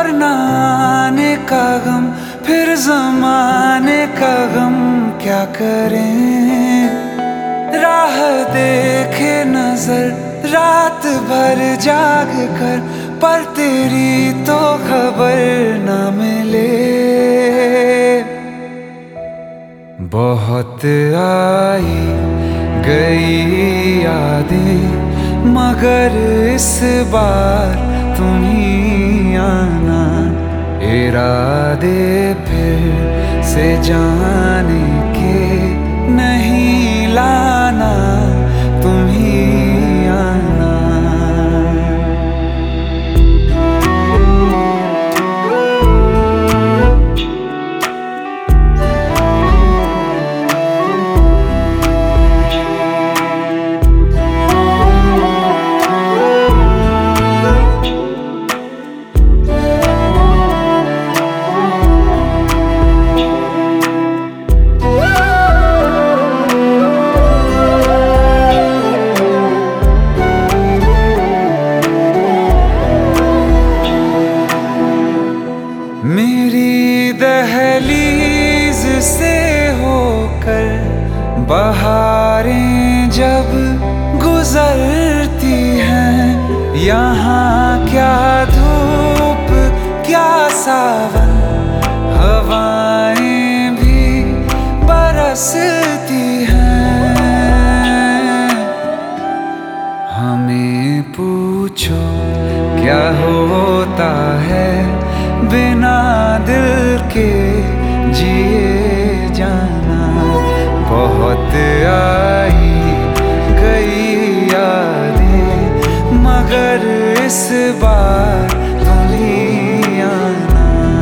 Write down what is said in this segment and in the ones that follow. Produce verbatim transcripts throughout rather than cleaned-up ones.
और ना आने का गम, फिर ज़माने का गम क्या करें। राह देखे नजर रात भर जाग कर, पर तेरी तो खबर न मिले। बहुत आई गई यादें, मगर इस बार तुम ही आना। इरादे फिर से जाने के नहीं लाना, तुम ही आना। मेरी दहलीज से होकर बहारें जब गुजरती हैं, यहाँ क्या धूप क्या सावन, हवाएं भी बरसती हैं। हमें पूछो क्या होता है बिना दिल के जिए जाना। बहुत आई गई यादें, मगर इस बार तुम ही आना।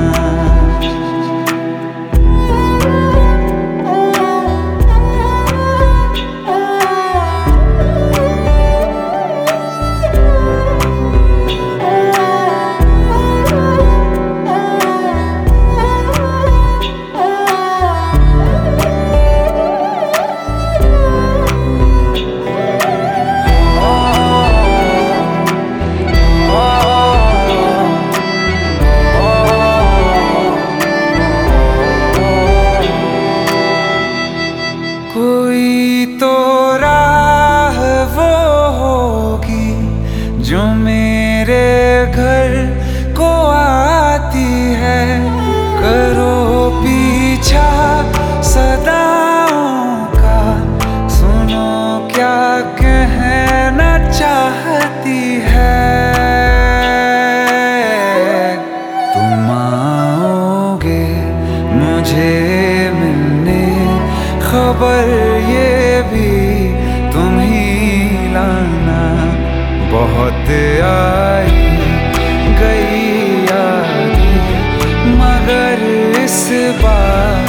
कोई तो राह वो होगी जो मेरे घर को आती है। करो पीछा सदाओं का, सुनो क्या कहना चाहती है। तुम आओगे मुझे मिलने, खबर ये भी तुम ही लाना। बहुत आई गई यादें, मगर इस बार